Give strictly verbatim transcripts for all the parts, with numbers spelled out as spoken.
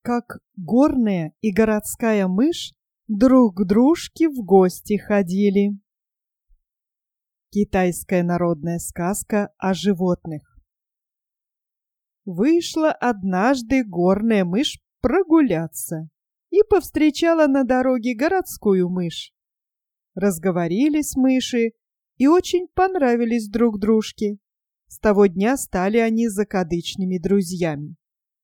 как горная и городская мышь друг к дружке в гости ходили. Китайская народная сказка о животных. Вышла однажды горная мышь прогуляться и повстречала на дороге городскую мышь. Разговорились мыши и очень понравились друг дружке. С того дня стали они закадычными друзьями.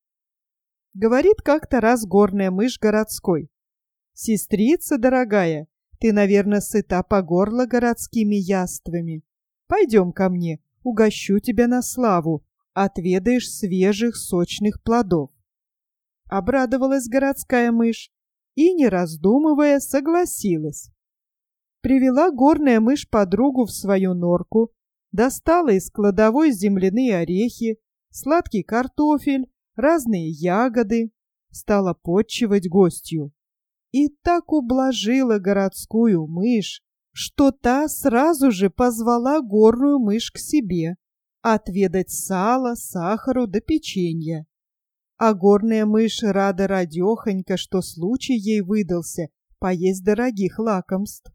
Говорит как-то раз горная мышь городской: «Сестрица дорогая, ты, наверное, сыта по горло городскими яствами. Пойдем ко мне, угощу тебя на славу, отведаешь свежих сочных плодов». Обрадовалась городская мышь и, не раздумывая, согласилась. Привела горная мышь подругу в свою норку, достала из кладовой земляные орехи, сладкий картофель, разные ягоды, стала подчивать гостью. И так ублажила городскую мышь, что та сразу же позвала горную мышь к себе отведать сала, сахару да печенья. А горная мышь рада радехонька, что случай ей выдался поесть дорогих лакомств.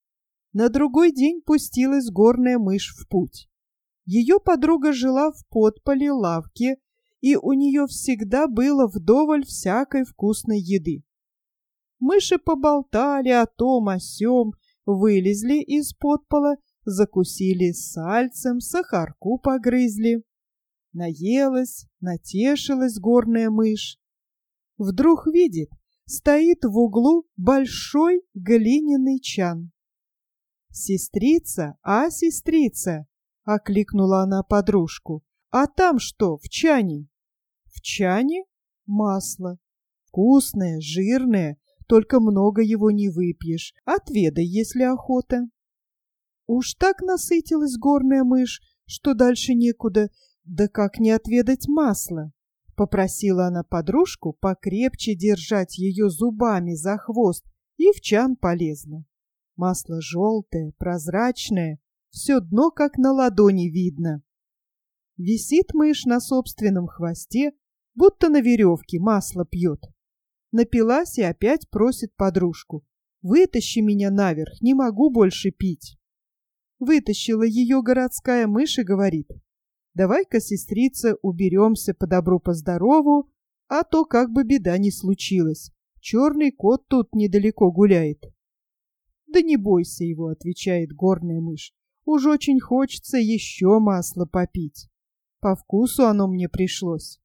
На другой день пустилась горная мышь в путь. Ее подруга жила в подполе лавки, и у нее всегда было вдоволь всякой вкусной еды. Мыши поболтали о том о сём, вылезли из подпола, закусили сальцем, сахарку погрызли. Наелась, натешилась горная мышь. Вдруг видит, стоит в углу большой глиняный чан. «Сестрица, а, сестрица!» — окликнула она подружку. «А там что в чане?» «В чане масло. Вкусное, жирное, только много его не выпьешь. Отведай, если охота». Уж так насытилась горная мышь, что дальше некуда, да как не отведать масло. Попросила она подружку покрепче держать ее зубами за хвост и в чан полезла. Масло желтое, прозрачное, все дно как на ладони видно. Висит мышь на собственном хвосте, будто на веревке масло пьет. Напилась и опять просит подружку: «Вытащи меня наверх, не могу больше пить». Вытащила ее городская мышь и говорит: «Давай-ка, сестрица, уберемся по добру по здорову, а то как бы беда не случилась. Черный кот тут недалеко гуляет». «Да не бойся его», — отвечает горная мышь. «Уж очень хочется еще масла попить. По вкусу оно мне пришлось».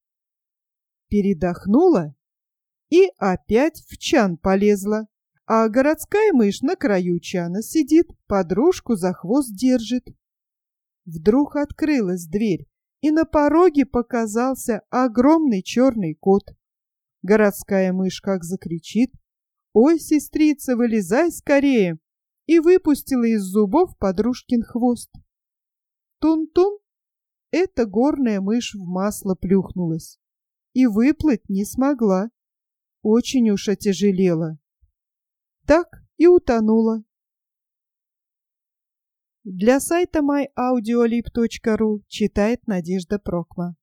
Передохнула и опять в чан полезла, а городская мышь на краю чана сидит, подружку за хвост держит. Вдруг открылась дверь, и на пороге показался огромный черный кот. Городская мышь как закричит: «Ой, сестрица, вылезай скорее!» и выпустила из зубов подружкин хвост. Тун-тун! Эта горная мышь в масло плюхнулась и выплыть не смогла. Очень уж отяжелела. Так и утонула. Для сайта май аудиолиб точка ру читает Надежда Прокма.